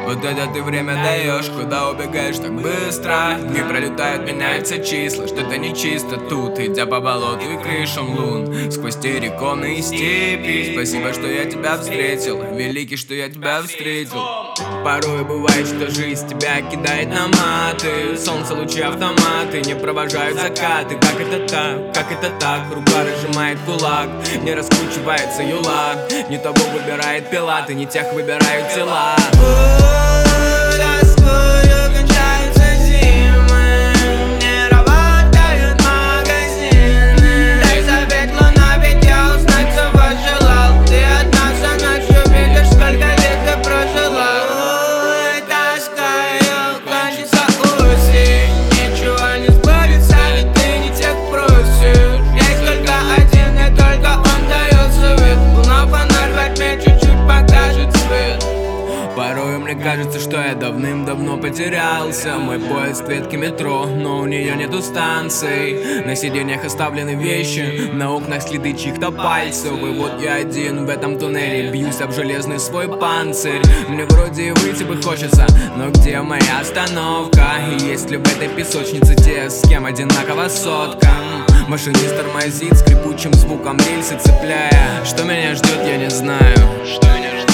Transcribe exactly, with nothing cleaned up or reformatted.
Вот это ты время даешь, куда убегаешь так быстро. Дни пролетают, меняются числа, что-то нечисто тут. Идя по болоту и крышам лун, сквозь терриконы и степи. Спасибо, что я тебя встретил, великий, что я тебя встретил. Порой бывает, что жизнь тебя кидает на маты. Солнце, лучи, автоматы не провожают закаты. Как это так, как это так? Рука разжимает кулак, не раскручивается юла. Не того выбирает пилаты, не тех выбирают тела. Порой мне кажется, что я давным-давно потерялся. Мой поезд в клетке метро, но у нее нету станций. На сиденьях оставлены вещи, на окнах следы чьих-то пальцев. И вот я один в этом туннеле, бьюсь об железный свой панцирь. Мне вроде и выйти бы хочется, но где моя остановка? И есть ли в этой песочнице те, с кем одинакова сотка? Машинист тормозит скрипучим звуком рельсы цепляя. Что меня ждет, я не знаю. Что меня ждет?